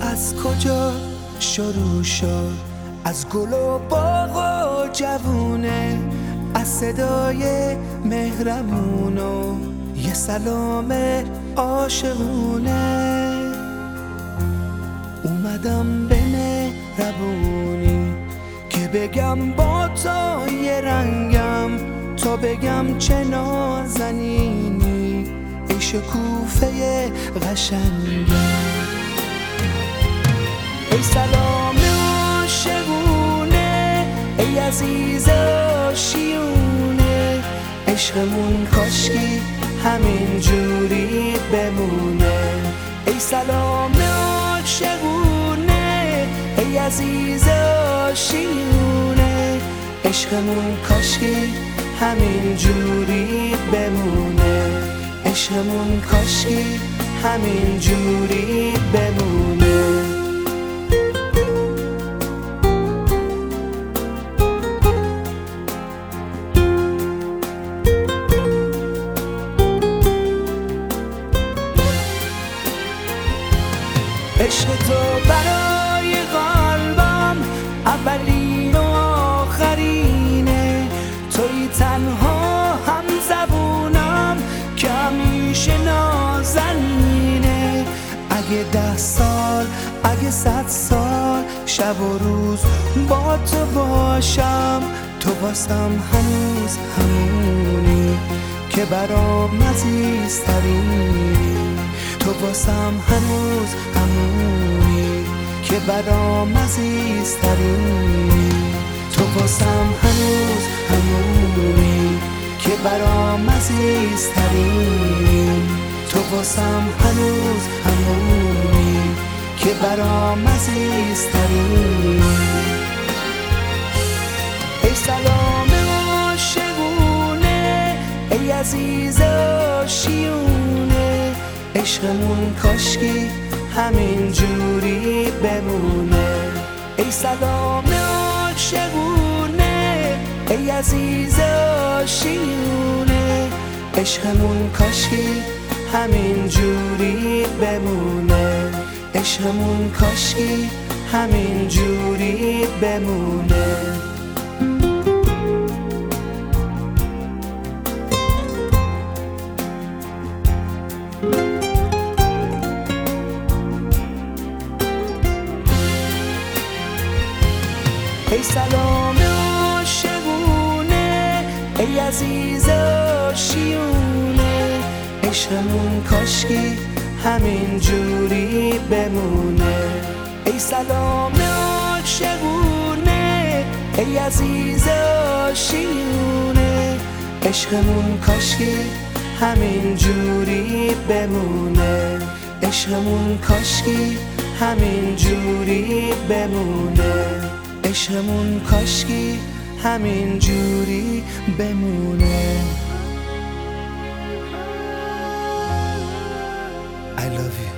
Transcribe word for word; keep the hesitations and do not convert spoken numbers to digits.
از کجا شروع شد؟ از گل و باغ و جوونه، از صدای مهرمون و یه سلام عاشقونه. اومدم به مهربونی که بگم با تو یه رنگم، تا بگم چه نازنینی ای شکوفه قشنگم. ای سلام عاشقونه، ای عزیز آشیونه، عشقمون کاشکی همین جوری بمونه. ای سلام عاشقونه، ای عزیز آشیونه، عشقمون کاشکی همین جوری بمونه. عشقمون کاشکی همین جوری بمونه. عشق تو برای قلبم اولین و آخرینه، توی تنها هم زبونم که همیشه نازنینه. اگه ده سال اگه صد سال شب و روز با تو باشم، تو واسم هنوز همونی که برام عزیزترینی. تو واسم هنوز همونی که برام عزیزترینی. تو واسم هنوز همونی که برام عزیزترینی. تو واسم هنوز همونی که برام عزیزترینی. ای سلام عاشقونه، ای عزیز آشیونه، عشقمون کاشکی همین جوری بمونه. ای سلام عاشقونه، ای عزیز آشیونه، عشقمون کاشکی همین جوری بمونه. عشقمون کاشکی همین جوری بمونه. ای سلام عاشقونه، ای عزیز آشیونه، عشقمون کاشکی همین جوری بمونه. ای سلام عاشقونه، ای عزیز آشیونه، عشقمون کاشکی همین جوری بمونه. عشقمون کاشکی همین جوری بمونه. عشقمون کاشکی همین جوری بمونه. I love you.